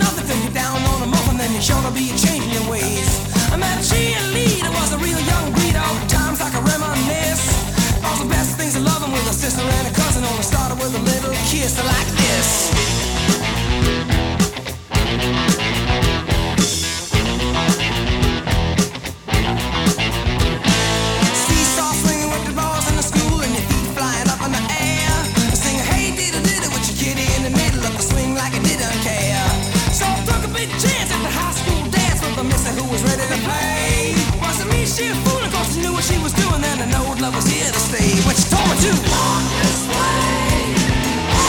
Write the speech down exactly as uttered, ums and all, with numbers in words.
nothing till you're down on a muffin, then you're sure to be changing your ways. I met a cheerleader, was a real young breed, all times I can reminisce. All the best things of loving with a sister and a cousin, only started with a little kiss.